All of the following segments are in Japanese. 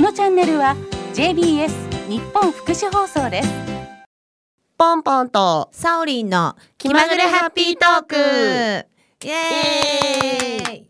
のチャンネルは JBS 日本福祉放送です。 ポンポンとサオリンの気まぐれハッピートーク、イエーイ。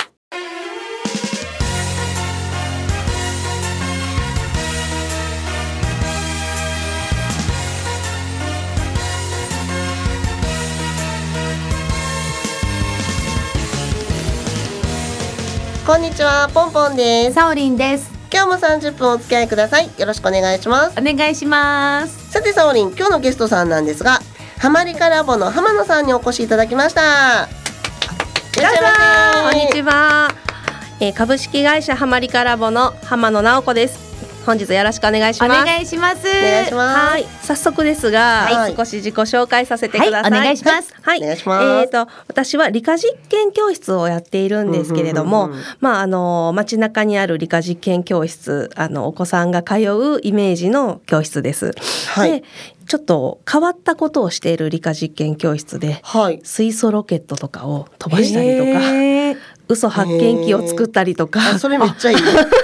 こんにちは、ポンポンです。 サオリンです。 今日も30分お付き合いください。よろしくお願いします。 お願いします。 さてサオリン、今日のゲストさんなんですが、ハマリカラボの浜野さんにお越しいただきました。いらっしゃいませ。 こんにちは、株式会社ハマリカラボの浜野直子です。本日よろしくお願いします。 お願いします。 お願いします。 はい、早速ですが、 はい少し自己紹介させてください。 はい、お願いします。 はい、 お願いします。 私は理科実験教室をやっているんですけれども、街中にある理科実験教室、お子さんが通うイメージの教室です。 はいで、ちょっと変わったことをしている理科実験教室で、 はい。 水素ロケットとかを飛ばしたりとか、嘘発見器を作ったりとか、 あ、それめっちゃいい。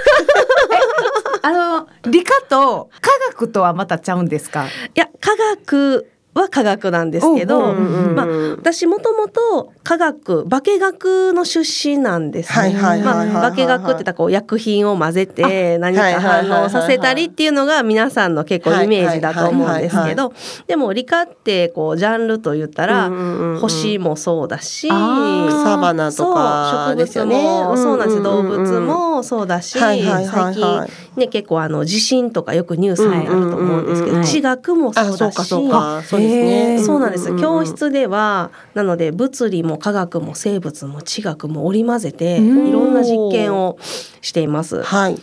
理科と科学とはまたちゃうんですか？ いや、科学は科学なんですけど、私もともと化学の出身なんですね。化学って言ったらこう薬品を混ぜて何か反応させたりっていうのが皆さんの結構イメージだと思うんですけど、でも理科ってこうジャンルと言ったら星もそうだし、 草花とかですよね。 植物もそうなんです。動物もそうだし、最近ね、結構地震とかよくニュースになると思うんですけど、地学もそうだし、そうなんです。教室ではなので物理も科学も生物も地学も織り交ぜていろんな実験をしています。はい。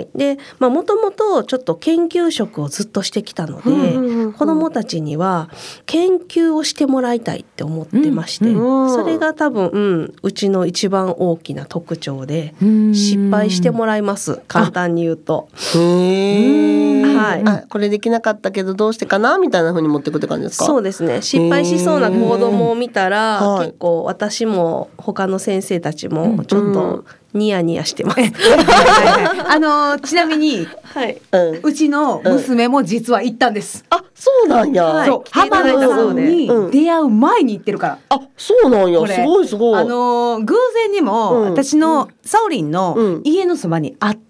で、もともとちょっと研究職をずっとしてきたので、子どもたちには研究をしてもらいたいって思ってまして、それが多分、うちの一番大きな特徴で、失敗してもらいます。簡単に言うと。 これできなかったけどどうしてかなみたいな風に持ってくって感じですか？ そうですね。失敗しそうな子供を見たら、結構私も他の先生たちもちょっとニヤニヤしてます。 ちなみに、うちの娘も実は行ったんです。 あ、そうなんや。 浜野さんに出会う前に行ってるから。 あ、そうなんや。すごいすごい。 偶然にも私のサオリンの家のそばにあって、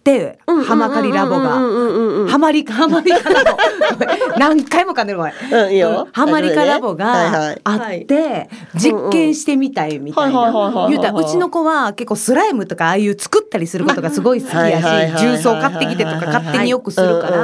ハマカリラボがハマリカラボ何回も噛んでる前。ハマリカラボがあって実験してみたいみたいな。言うたらうちの子は結構スライムとかああいう作ったりすることがすごい好きやし、重曹買ってきてとか勝手によくするから、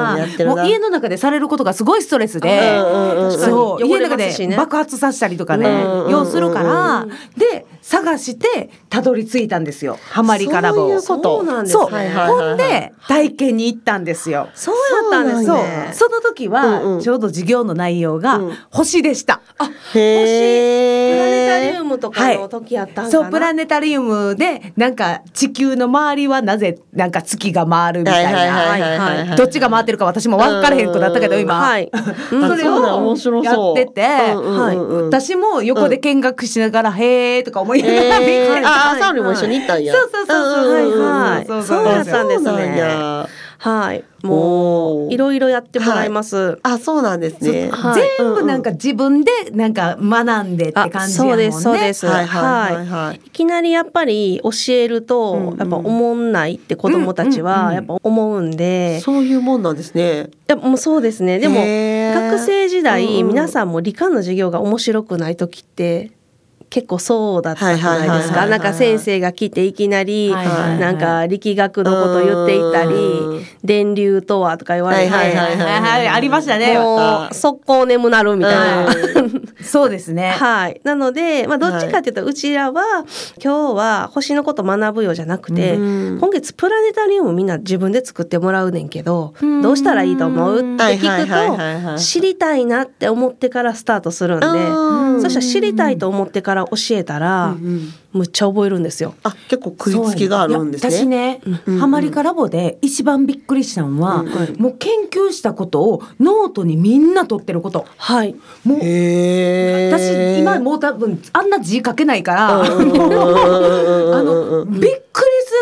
もう家の中でされることがすごいストレスで、そう家の中で爆発させたりとかね、要するからで探してたどり着いたんですよ、ハマリカラボ。 そうなんですね。 ほんで体験に行ったんですよ。 そうやったんですね。 その時はちょうど授業の内容が星でした。 星、プラネタリウムとかの時やったんかな。 そう、プラネタリウムでなんか地球の周りはなぜなんか月が回るみたいな、どっちが回ってるか私も分からへんくなったけど今、それをやってて、私も横で見学しながらへーとか思いながら、 サオリも一緒に行ったんや。 そうそうやったんですね。はい、もういろいろやってもらいます。 あ、そうなんですね。 全部なんか自分でなんか学んでって感じやもんね。 そうです。いきなりやっぱり教えるとやっぱ思んないって子どもたちはやっぱ思うんで、 そういうもんなんですね。 もうそうですね。でも学生時代皆さんも理科の授業が面白くない時って結構そうだったじゃないですか。なんか先生が来ていきなりなんか力学のこと言っていたり、電流とはとか言われて、 ありましたね。 もう速攻眠なるみたいな。 そうですね。 はい。なので、どっちかというとうちらは今日は星のこと学ぶよじゃなくて、今月プラネタリウムみんな自分で作ってもらうねんけど、どうしたらいいと思うって聞くと、知りたいなって思ってからスタートするんで、そしたら知りたいと思ってから教えたら、むっちゃ覚えるんですよ。 あ、結構食いつきがあるんですね。 私ね、ハマリカラボで一番びっくりしたのは、もう研究したことをノートにみんな取ってること。 はい。 もう私今もう多分あんな字書けないからびっくりするぐらい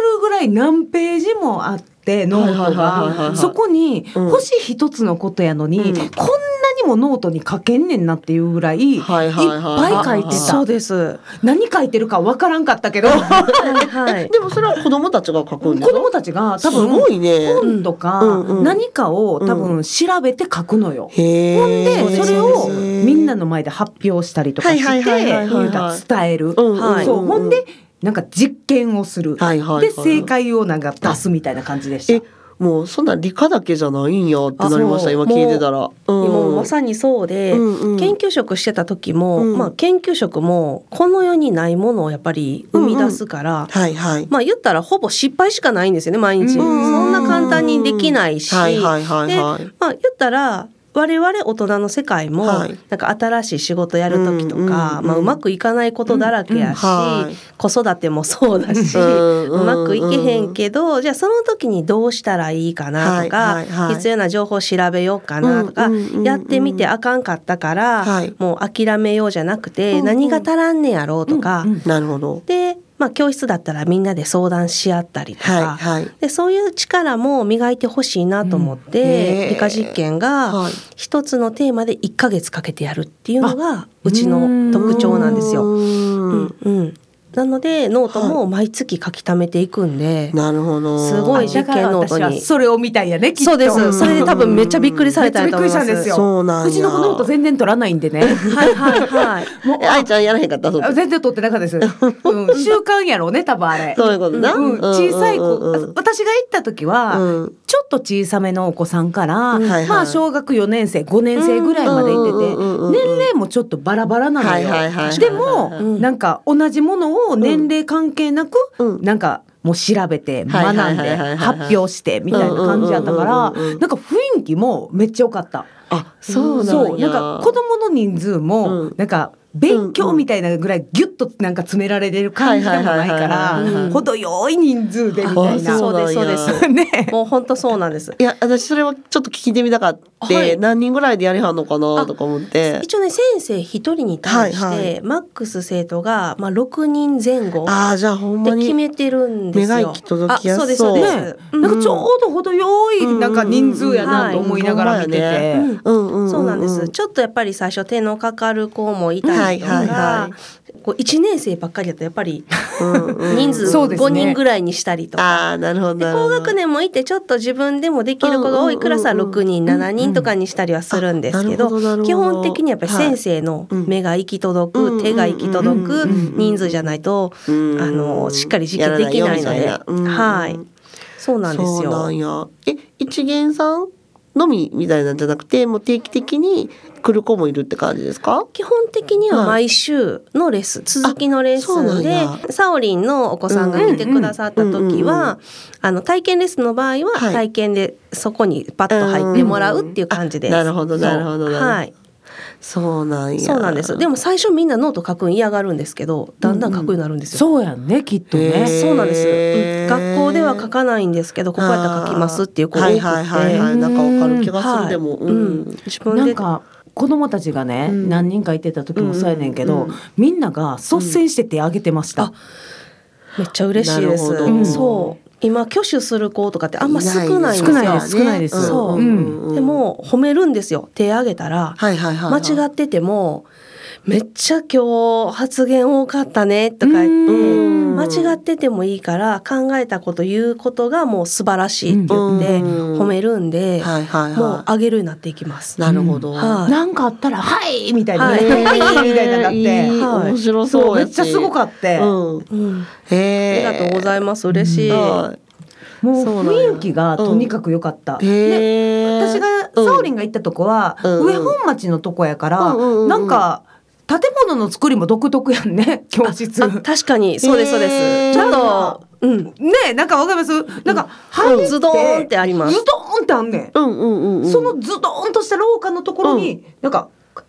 い何ページもあってノートがそこに星一つのことやのに、こんなにもノートに書けんねんなっていうぐらいいっぱい書いてた。 そうです。 何書いてるかわからんかったけどでもそれは子供たちが書くんですか？ 子供たちが多分本とか何かを多分調べて書くのよ。ほんでそれをみんなの前で発表したりとかして伝える。そうほんでなんか実験をする、で正解をなんか出すみたいな感じでした。 もうそんな理科だけじゃないんやってなりました。今聞いてたら、 もうまさにそうで、研究職してた時も、研究職もこの世にないものをやっぱり生み出すから、言ったらほぼ失敗しかないんですよね、毎日。そんな簡単にできないし、で言ったら我々大人の世界も、なんか新しい仕事やる時とか、うまくいかないことだらけやし、子育てもそうだし、うまくいけへんけど、じゃあその時にどうしたらいいかなとか、必要な情報を調べようかなとか、やってみてあかんかったから、もう諦めようじゃなくて、何が足らんねやろうとか、 なるほど。 で教室だったらみんなで相談し合ったりとか、でそういう力も磨いてほしいなと思って、理科実験が一つのテーマで1ヶ月かけてやるっていうのがうちの特徴なんですよ。なのでノートも毎月書き溜めていくんで、 なるほど。 すごい実験ノートに。 それを見たいやね、きっと。 そうです。それで多分めっちゃびっくりされたと思います。 うちの子ノート全然取らないんでね。 もう愛ちゃんやらへんかった？ 全然取ってなかったです。習慣やろうね、多分あれ。 そういうことな。 小さい子、私が行った時はちょっと小さめのお子さんから、小学4年生5年生ぐらいまで行ってて、年齢もちょっとバラバラなのよ。でもなんか同じものを年齢関係なく、なんかもう調べて学んで発表してみたいな感じやったから、なんか雰囲気もめっちゃ良かった。 そうなんや。 なんか子供の人数もなんか勉強みたいなぐらいギュッとなんか詰められてる感じでもないから、程よい人数でみたいな。 そうですそうですね。もう本当そうなんです。 いや私それはちょっと聞いてみたかった。何人ぐらいでやりはんのかなとか思って。 一応ね、先生一人に対してマックス生徒が6人前後じゃあほんまにで決めてるんですよ。 目が行き届きやすそう。 そうですそうです。 なんかちょうど程よいなんか人数やなと思いながら見てて。 そうなんです。ちょっとやっぱり最初手のかかる子もいたりとか、1年生ばっかりだとやっぱり人数5人ぐらいにしたりとか、高学年もいてちょっと自分でもできる子が多いクラスは6人7人とかにしたりはするんですけど、基本的にやっぱり先生の目が行き届く、手が行き届く人数じゃないとしっかり実験できないので、そうなんですよ。 そうなんや。一元さんのみみたいなんじゃなくて、もう定期的に来る子もいるって感じですか？ 基本的には毎週のレッスン、続きのレッスンで、サオリンのお子さんが来てくださった時は、体験レッスンの場合は体験でそこにパッと入ってもらうっていう感じです。 なるほどなるほど。そうなんや。 そうなんです。でも最初みんなノート書くん嫌がるんですけど、だんだん書くようになるんですよ。 そうやんね、きっとね。 そうなんです。学校では書かないんですけど、ここやったら書きますっていう子多くて、 なんかわかる気がする。でも、 自分でなんか子供たちがね、何人かいてた時もそうやねんけど、みんなが率先して手挙げてました。 めっちゃ嬉しいです。そう。今挙手する子とかってあんま少ないんですよ。 少ないです。 そう。でも褒めるんですよ。手挙げたら間違っててもめっちゃ今日発言多かったねとか言って間違っててもいいから考えたこと言うことがもう素晴らしいって言って褒めるんで、もう上げるようになっていきます。 なるほど。 なんかあったらはいみたいなはいみたいななって面白そう。 めっちゃすごかって。 ありがとうございます。嬉しい。 もう雰囲気がとにかく良かった。で、私がサオリンが行ったとこは上本町のとこやからなんか建物の作りも独特やんね、教室。 確かにそうですそうです。ちょっとね、なんかわかります？なんかズドーンってあります。 ズドーンってあんねん。そのズドーンとした廊下のところになんか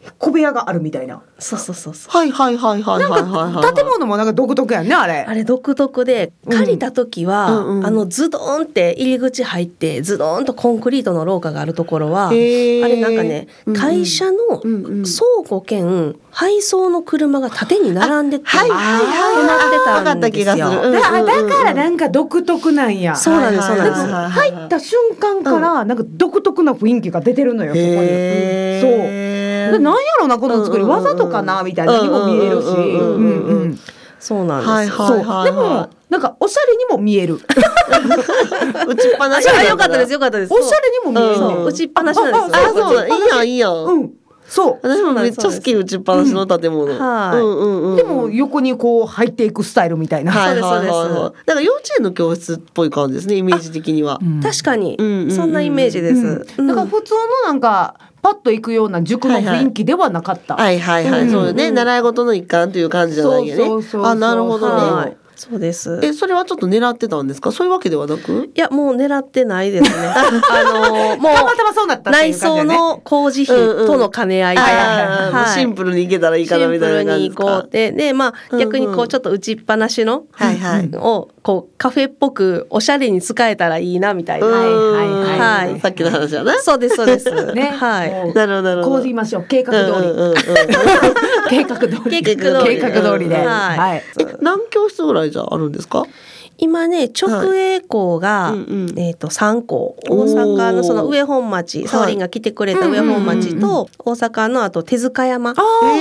小部屋があるみたいな。 そう。 はいはいはいはいはいはい。 建物もなんか独特やんねあれ。 あれ独特で、借りた時は、ズドーンって入り口入ってズドーンとコンクリートの廊下があるところは、あれなんかね、会社の倉庫兼配送の車が縦に並んでて、止まってたんですよ。 だからなんか独特なんや。 そうなんです。 入った瞬間からなんか独特な雰囲気が出てるのよ、そこに。そう。なんやろなこの作り、わざとかなみたいなにも見えるし。 そうなんです。 でもなんかおしゃれにも見える。 打ちっぱなし。 よかったです。おしゃれにも見える。 打ちっぱなしなんです。 そういいやん。 そう。 私もめっちゃ好き、打ちっぱなしの建物。 でも横にこう入っていくスタイルみたいな。 そうです。だから幼稚園の教室っぽい感じですね、イメージ的には。 確かにそんなイメージです。 だから普通のなんかパッと行くような塾の雰囲気ではなかった。 そうね、習い事の一環という感じじゃないよね。あ、なるほどね。 そうです。 それはちょっと狙ってたんですか？そういうわけではなく？ いや、もう狙ってないですね。もうたまたまそうなったっていう感じだね。 内装の工事費との兼ね合いで、 シンプルにいけたらいいかなみたいな感じですか？シンプルに行こうって。で、まあ逆にこうちょっと打ちっぱなしのをこうカフェっぽくおしゃれに使えたらいいなみたいな。 さっきの話だな。 そうです。 ね。 はい。なるほど。 こう言いましょう。計画通り。計画通りで。はい。 何教室ぐらいじゃあるんですか？ 今ね、直営校が3校、大阪のその上本町、サオリンが来てくれた上本町と大阪のあと手塚山と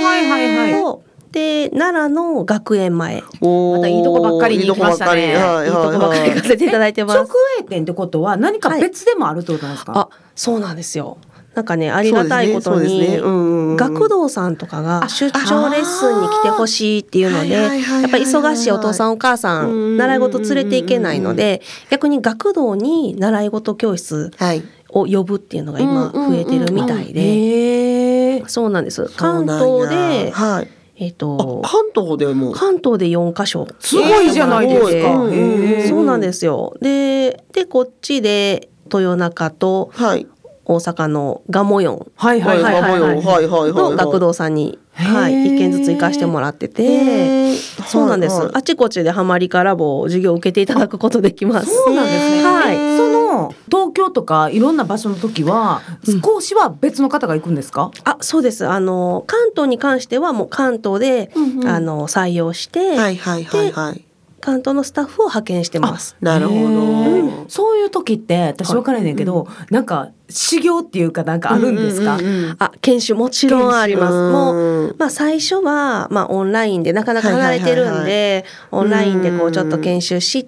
で奈良の学園前、 またいいとこばっかりに行きましたね。 いいとこばっかり行かせていただいてます。 直営店ってことは何か別でもあるってことなんですか？ あ、そうなんですよ。なんかね、ありがたいことに学童さんとかが出張レッスンに来てほしいっていうので、やっぱり忙しいお父さんお母さん習い事連れていけないので、逆に学童に習い事教室を呼ぶっていうのが今増えてるみたいで、そうなんです。関東で関東で4カ所、 すごいじゃないですか。 そうなんですよ。でこっちで豊中と大阪のガモヨンの学童さんに一件ずつ行かしてもらってて、そうなんです。あちこちでハマリカラボを授業を受けていただくことできます。 そうなんですね。その東京とかいろんな場所の時は講師は別の方が行くんですか？ あ、そうです。関東に関してはもう関東で採用して、関東のスタッフを派遣してます。 なるほど。 そういう時って私分からないけど、なんか修行っていうかなんかあるんですか？ 研修もちろんあります。もう最初はオンラインでなかなか離れてるんで、オンラインでこうちょっと研修して、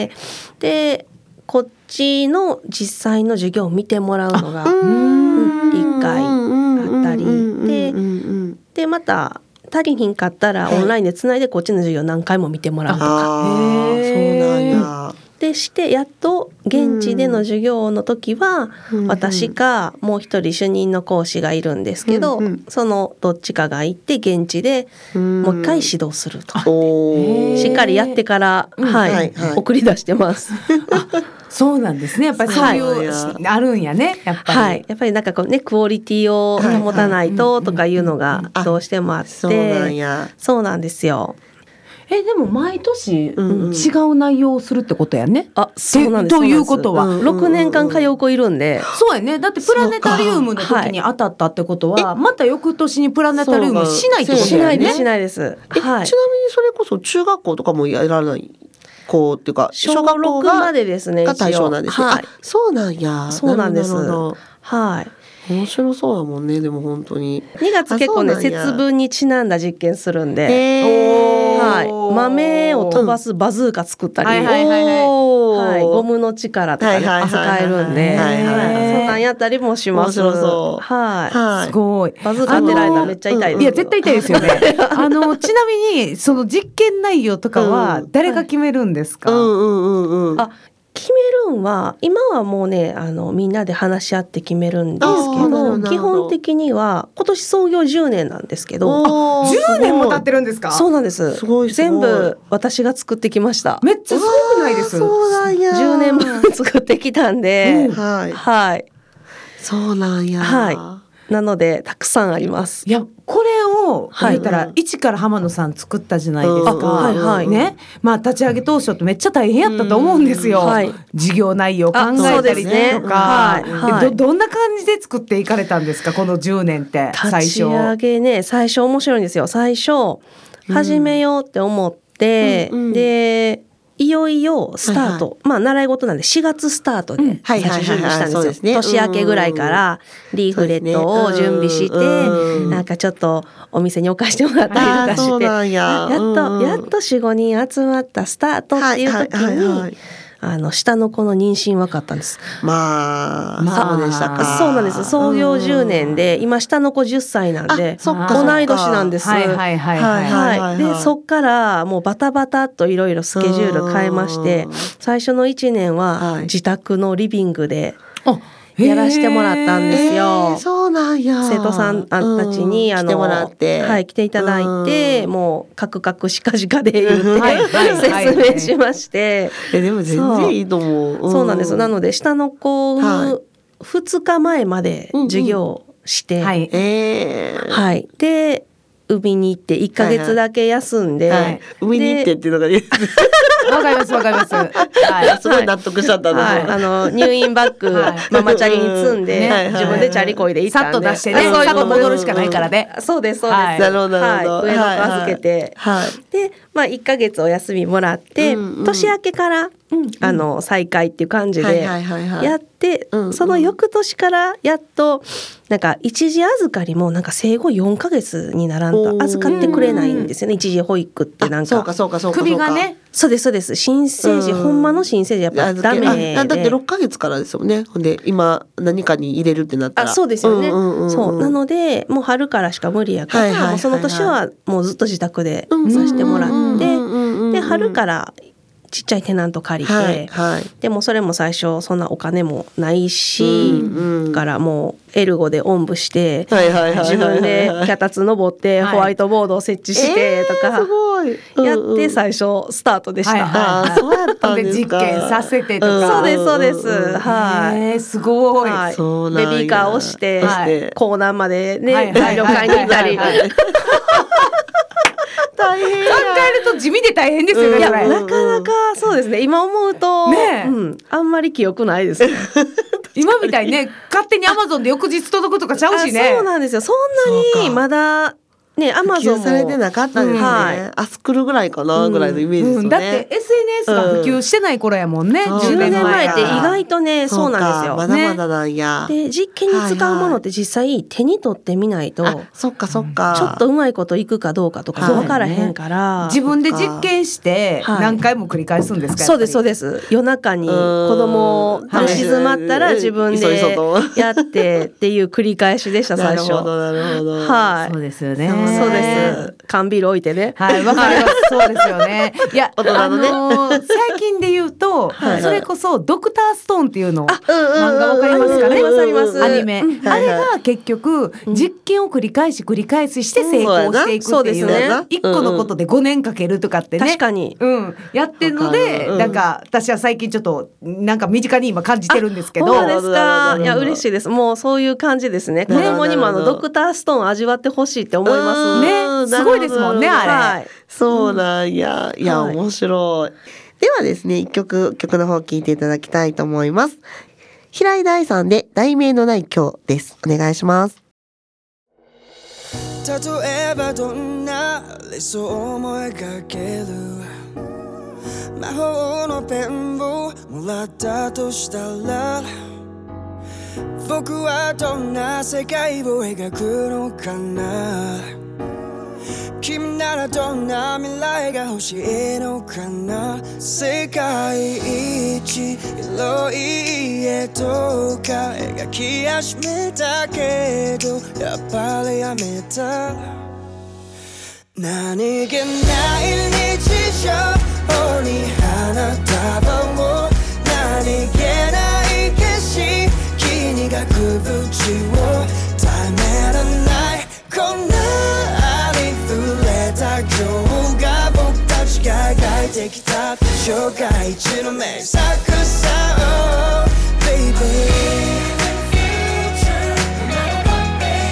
でこっちの実際の授業を見てもらうのが1回あったりでまた足りひんかったらオンラインでつないでこっちの授業何回も見てもらうとか。 そうなんや。 でしてやっと現地での授業の時は私かもう一人主任の講師がいるんですけど、そのどっちかが行って現地でもう一回指導するとしっかりやってから送り出してます。 そうなんですね。やっぱりそういうあるんやね。やっぱりやっぱりなんかこうねクオリティを保たないととかいうのがどうしてもあって、そうなんですよ。 でも毎年違う内容をするってことやね。 そうなんです。 ということは 6年間通う子いるんで。 そうやね。だってプラネタリウムの時に当たったってことはまた翌年にプラネタリウムしないってことやね。 しないです。 ちなみにそれこそ中学校とかもやらない子っていうか小学校までですね。 が対象なんですね。そうなんや。 そうなんです。はい。 面白そうだもんね。でも本当に 2月結構ね節分にちなんだ実験するんで、豆を飛ばすバズーカ作ったり、ゴムの力とかね使えるんで、そんなんやったりもします。 面白そう。 すごい。 バズーカ当てられたらめっちゃ痛いです。 いや絶対痛いですよね。ちなみにその実験内容とかは誰が決めるんですか？ 決めるんは今はもうねみんなで話し合って決めるんですけど、基本的には今年創業10年なんですけど、 10年も経ってるんですか？ そうなんです。全部私が作ってきました。 めっちゃすごくないです？ そうなんや。 10年分作ってきたんで、はい。 そうなんや。 なのでたくさんあります。 いやこれを言ったら一から浜野さん作ったじゃないですか、 はいはい、 ね、まあ立ち上げ当初ってめっちゃ大変やったと思うんですよ、はい、事業内容考えたりとか、ねはい、どんな感じで作っていかれたんですかこの10年って最初。 立ち上げね、最初面白いんですよ。最初始めようって思って、でいよいよスタート、はいはい、まあ習い事なんで4月スタートで最初準備したんですよ。年明けぐらいからリーフレットを準備して、なんかちょっとお店に置かしてもらったりとかして、やっと 4,5 人集まったスタートっていう時に、下の子の妊娠分かったんです。 まあそうでしたか。 そうなんです。創業10年で今下の子10歳なんで同い年なんです。でそっからもうバタバタっといろいろスケジュール変えまして、最初の1年は自宅のリビングでやらしてもらったんですよ。 そうなんや。 生徒さんたちに来てもらって、 はい、来ていただいて、もうカクカクしかじかで言って説明しまして。 でも全然いいと思う。 そうなんです。なので下の子2日前まで授業して、はい、で海に行って1ヶ月だけ休んで、 海に行ってっていうのがわかりますわかります。 すごい納得しちゃったんです。 入院バッグママチャリに積んで自分でチャリこいで行ったんで、 さっと出してね、さっと戻るしかないからね。 そうですそうです。 なるほどなるほど。 上の子預けて、でまあ1ヶ月お休みもらって年明けから再開っていう感じでやって、その翌年からやっとなんか一時預かりもなんか生後4ヶ月にならんと預かってくれないんですよね。一時保育ってなんか首がね。 そうですそうです。新生児、ほんまの新生児やっぱダメで、 だって6ヶ月からですよね。ほんで今何かに入れるってなったら、 そうですよね。そうなのでもう春からしか無理やから、もうその年はもうずっと自宅でさせてもらって、で春からちっちゃいテナント借りて、でもそれも最初そんなお金もないし、からもうエルゴでおんぶして、自分で脚立登ってホワイトボードを設置してとかやって最初スタートでした。 そうやったんですか。 実験させてとか。 そうですそうです。はい。 すごい。 ベビーカーをして港南までね旅館に行ったり。 大変考えると地味で大変ですよね。 いやなかなかそうですね。今思うと、あんまり記憶ないです。 今みたいね、勝手にアマゾンで翌日届くとかちゃうしね。 そうなんですよ。そんなにまだね、アマゾンも普及されてなかったですね。アスクルぐらいかなぐらいのイメージですよね。 だって SNS が普及してない頃やもんね。 10年前って意外とね、そうなんですよ。 まだまだなんや。 で実験に使うものって実際手に取ってみないと、 そっかそっか。 ちょっとうまいこといくかどうかとか分からへんから、 自分で実験して何回も繰り返すんですか。 そうですそうです。夜中に子供寝静まったら自分でやってっていう繰り返しでした最初。 なるほどなるほど。 はい。 そうですよね。 そうです。缶ビール置いてね。 はい、わかります。そうですよね。いや、最近で言うと、それこそドクターストーンっていうの漫画わかりますかね。 あります。 アニメ。あれが結局実験を繰り返しして成功していくっていう一個のことで5年かけるとかってね。 確かに。 やってるので、なんか私は最近ちょっとなんか身近に今感じてるんですけど。 そうですか。いや嬉しいです。もうそういう感じですね。子供にもドクターストーン味わってほしいって思いますね。すごいですもんねあれ。 そうなんや。いや面白い。ではですね、曲の方聞いていただきたいと思います。平井大さんで題名のない今日です。お願いします。 例えばどんな理想を思い描ける、魔法のペンをもらったとしたら、僕はどんな世界を描くのかな。君ならどんな未来が欲しいのかな。世界一広い家とか描き始めたけど、やっぱりやめた。何気ない日常に花束を、何気ない景色に額縁を、ためらないこんな今日が僕たちが描いてきた世界一の名作さ、oh baby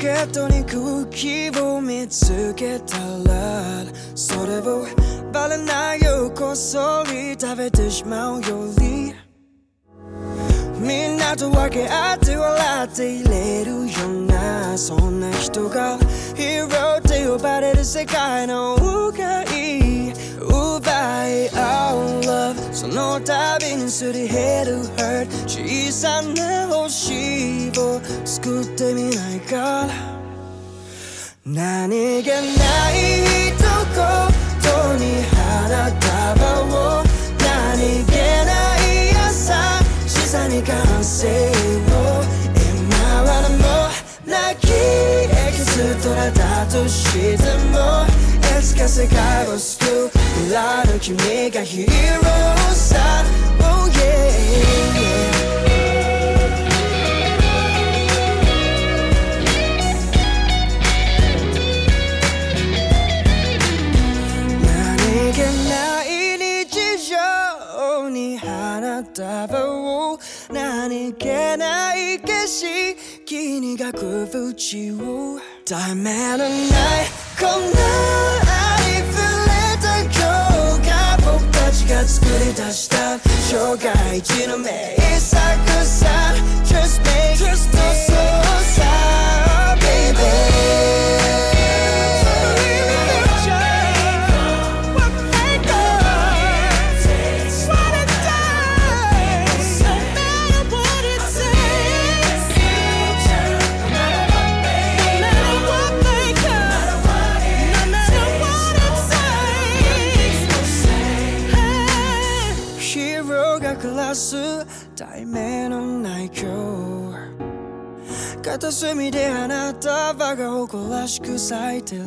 ケットに空気を見つけたらそれをバレないよこっそり食べてしまうよりみんなと分け合って笑っていれるようなそんな人がヒーローって呼ばれる世界の迂回奪い合う love その度にすり減る hurt 小さな星を救ってみないか何気ない一言に花束を何気ない優しさに感性を今は何も泣きエキストラだとしてもいつか世界を救う裏の君がヒーローさ Oh yeah何気ない日常に花束を何気ない景色に描く縁を題名のないこんなありふれた今日が僕たちが作り出した生涯一の名作さ Just make it so sad baby題名のない今日片隅で花束が誇らしく咲いてる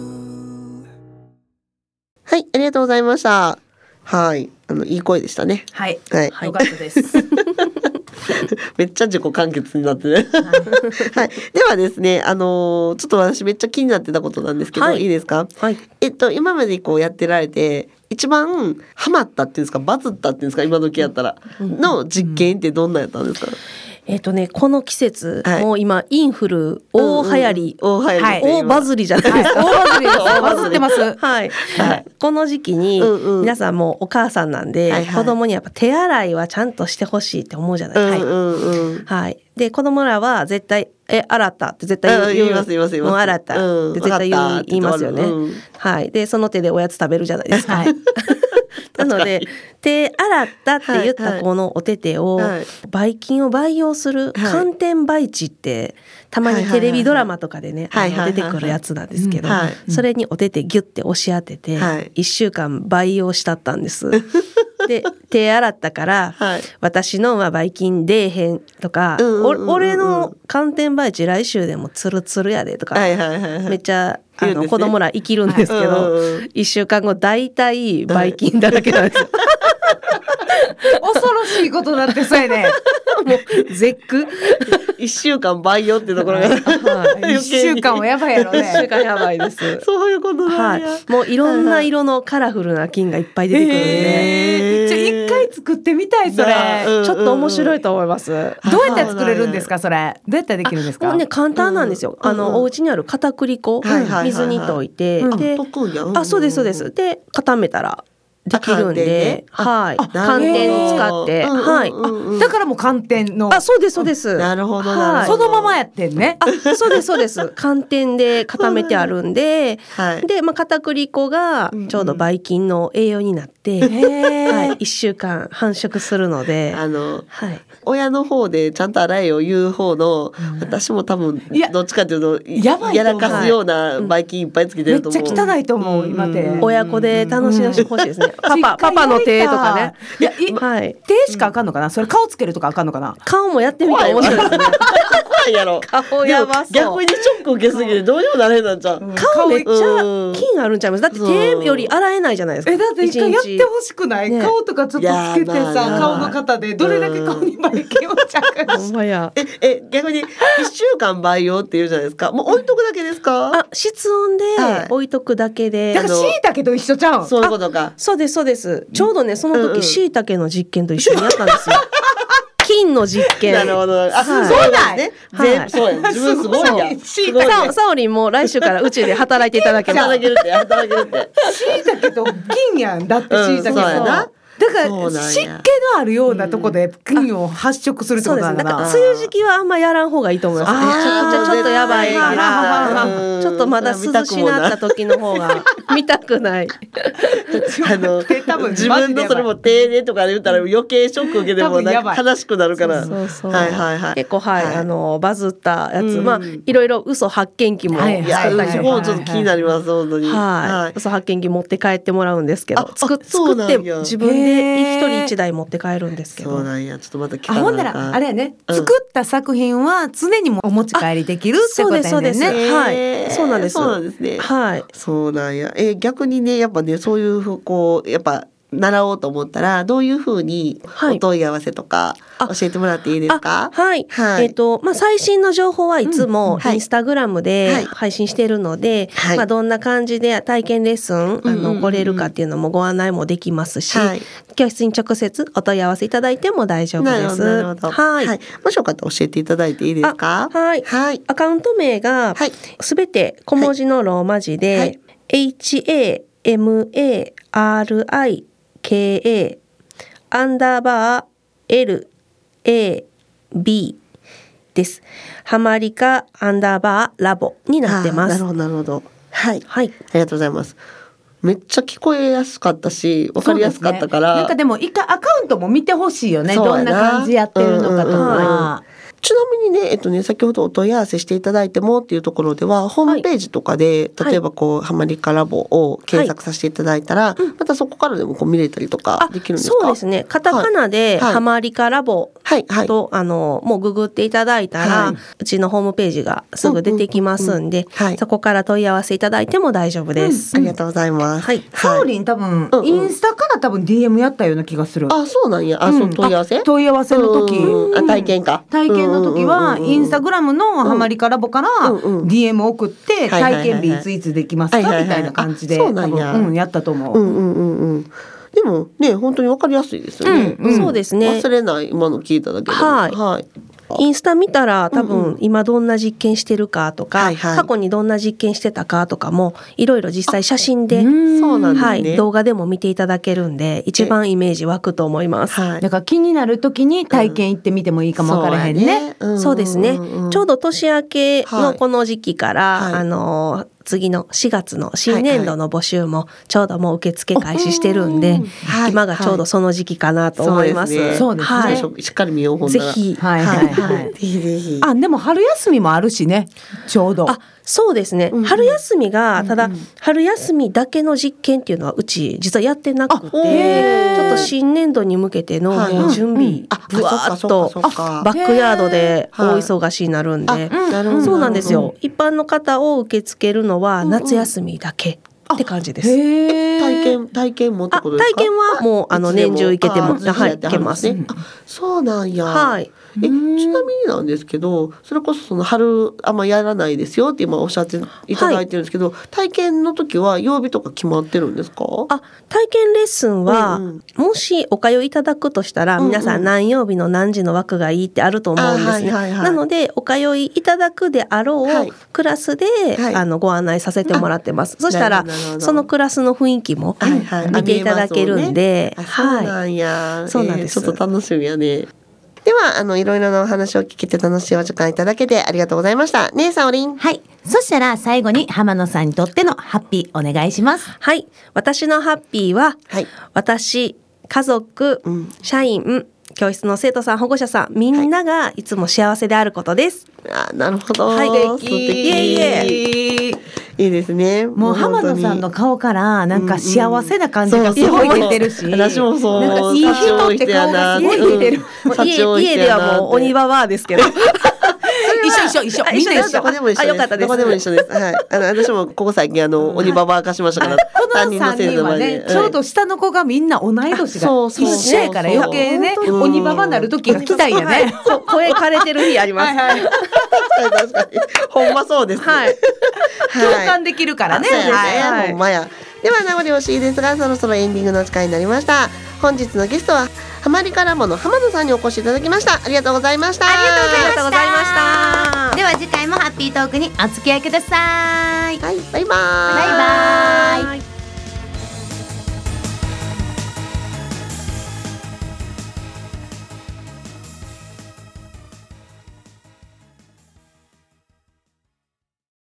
はい、ありがとうございました。はい、いい声でしたね。 はい、 はい、 よかったです。 めっちゃ自己完結になってね。はい、ではですね、ちょっと私めっちゃ気になってたことなんですけど、はい、いいですか？はい。今までこうやってられて一番ハマったっていうんですか、バズったっていうんですか、今時やったらの実験ってどんなやったんですか？ この季節、はい、もう今インフル大流行り、大バズりじゃないですか。 大バズりです。バズってます。 はい。この時期に、皆さんもお母さんなんで、子供にやっぱ手洗いはちゃんとしてほしいって思うじゃないですか。はい。で子供らは絶対洗ったって絶対言います。もう洗ったって絶対言いますよね。はい。でその手でおやつ食べるじゃないですか。なので手洗ったって言ったこのお手手をばい菌を培養する寒天培地ってたまにテレビドラマとかでね出てくるやつなんですけど、それにお手手ギュッて押し当てて1週間培養したったんです。で手洗ったから、私のばい菌出えへんとか、俺の寒天培地来週でもツルツルやでとか、めっちゃ子供ら生きるんですけど、1週間後だいたいばい菌だらけなんですよ。 恐ろしいことだってそうやね。 もう絶句 1週間培養ってところが 1週間はやばいやろね。 1週間やばいです。 そういうことなんや。 もういろんな色のカラフルな菌がいっぱい出てくるんで、 じゃあ一回作ってみたいそれ。 ちょっと面白いと思います。 どうやって作れるんですかそれ？どうやってできるんですか？ もうね簡単なんですよ。お家にある片栗粉水に溶いて、で、そうですそうです。で固めたらできるんで、はい、寒天使って、はい、 だからもう寒天の、 そうですそうです。 なるほどな、そのままやってんね。 そうですそうです。寒天で固めてあるんで、で片栗粉がちょうどばい菌の栄養になって、1週間繁殖するので、 親の方でちゃんと洗えよ言う方の、私も多分どっちかというとやらかすようなばい菌いっぱいつけてると思う。 めっちゃ汚いと思う今で。 親子で楽しんでほしいですね。パパの手とかね。 いや、手しかあかんのかな。それ顔つけるとかあかんのかな。 顔もやってみたら面白いですね。 怖いやろ。 顔やばそう。 逆にショック受けすぎてどうにもなれへんなんちゃう。 顔めっちゃ菌あるんちゃいます。だって手より洗えないじゃないですか。 だって一回やってほしくない。顔とかちょっとつけてさ、顔の型でどれだけ顔にばい菌を着火し。 逆に1週間培養っていうじゃないですか。もう置いとくだけですか？ 室温で置いとくだけで。 だから椎茸と一緒ちゃう。 そういうことか。 そうですそうです。ちょうどねその時椎茸の実験と一緒にやったんですよ。 金の実験。 なるほど。あ、そうだね。そうや。自分すごいや。すごい。 サオリンも来週からうちで働いていただけます。 働けるって。 椎茸と金やんだって椎茸そうやな。だから湿気のあるようなとこで菌を発色するってことなんだな。 梅雨時期はあんまやらん方がいいと思います。めちゃくちゃちょっとやばいから、ちょっとまだ涼しなった時の方が見たくない。 自分のそれも丁寧とかで言ったら余計ショック受けてもなんか悲しくなるから。 結構バズったやつ、まあいろいろ嘘発見器もいや、そこもちょっと気になります本当に。 嘘発見器持って帰ってもらうんですけど、作って自分で一人一台持って帰るんですけど。 そうなんや。ちょっとまた聞かな。 ほんならあれやね、作った作品は常にもお持ち帰りできるってことやね。 そうです。はい。そうなんです。 そうなんですね。 はい。 そうなんや。逆にね、やっぱね、そういうこうやっぱ習おうと思ったらどういうふうにお問い合わせとか教えてもらっていいですか？ はい。まあ最新の情報はいつもインスタグラムで配信しているので、まあどんな感じで体験レッスン来れるかっていうのもご案内もできますし、教室に直接お問い合わせいただいても大丈夫です。 なるほど。はい。もしよかったら教えていただいていいですか？ はい。アカウント名がすべて小文字のローマ字で HAMARIKA_LAB です。ハマリカ_ラボになってます。 なるほど。はい。ありがとうございます。めっちゃ聞こえやすかったし分かりやすかったから、 なんかでもアカウントも見てほしいよね。どんな感じやってるのかとか。 ちなみにね、先ほどお問い合わせしていただいてもっていうところではホームページとかで、例えばこうハマリカラボを検索させていただいたら、またそこからでもこう見れたりとかできるんですか？ そうですね。カタカナでハマリカラボともうググっていただいたら、うちのホームページがすぐ出てきますんで、そこから問い合わせいただいても大丈夫です。 ありがとうございます。 サオリン多分インスタから多分 DM やったような気がする。 あ、そうなんや。そう問い合わせの時、 体験の時はインスタグラムのハマリカラボから DM 送って体験日いついつできますかみたいな感じで多分やったと思う。 でもね、本当に分かりやすいですよね。 そうですね。 忘れない今の聞いただけで。 インスタ見たら多分今どんな実験してるかとか、過去にどんな実験してたかとかもいろいろ実際写真で、動画でも見ていただけるんで一番イメージ湧くと思います。 だから気になる時に体験行ってみてもいいかもわからへんね。 そうですね。ちょうど年明けのこの時期から次の4月の新年度の募集もちょうどもう受付開始してるんで、今がちょうどその時期かなと思います。 そうですね。 しっかり見よう。 ぜひ。 ぜひ。でも春休みもあるしね。ちょうど。 そうですね。春休みがただ春休みだけの実験っていうのはうち実はやってなくて、ちょっと新年度に向けての準備ぶわーっとバックヤードで大忙しになるんで、そうなんですよ。一般の方を受け付けるのは夏休みだけって感じです。 体験もってことですか？ 体験はもう年中行けてもいけます。 そうなんや。ちなみになんですけど、それこそその春あんまやらないですよって今おっしゃっていただいてるんですけど、体験の時は曜日とか決まってるんですか？ 体験レッスンは、もしお通いいただくとしたら、皆さん何曜日の何時の枠がいいってあると思うんですね。なのでお通いいただくであろうクラスで、ご案内させてもらってます。そしたらそのクラスの雰囲気も見ていただけるんで、 そうなんや。 そうなんです。 ちょっと楽しみやね。ではいろいろなお話を聞けて楽しいお時間いただけてありがとうございました。ねえさおりん。 はい。そしたら最後に浜野さんにとってのハッピーお願いします。 はい。私のハッピーは、私、家族、社員、教室の生徒さん、保護者さん、みんながいつも幸せであることです。 なるほど。 素敵。 いいですね。 もう浜野さんの顔からなんか幸せな感じがすごい出てるし、 私もそう。 なんかいい人って顔がすごい出てる。 家ではもう鬼ババアですけど。 一緒みんな一緒。 どこでも一緒です。 よかったです。 どこでも一緒です。はい。私もここ最近鬼ババア化しましたから。 この3人はね、ちょうど下の子がみんな同い年が一緒やから余計ね、鬼ババアになる時が来たんやね。 声枯れてる日あります。 確かに。ほんまそうです。 共感できるからね。 ほんまや。では名残惜しいですが、そろそろエンディングの時間になりました。 本日のゲストはハマリカラボの浜野さんにお越しいただきました。ありがとうございました。 ありがとうございました。では次回もハッピートークにお付き合いください。 はい、バイバーイ。 バイバーイ。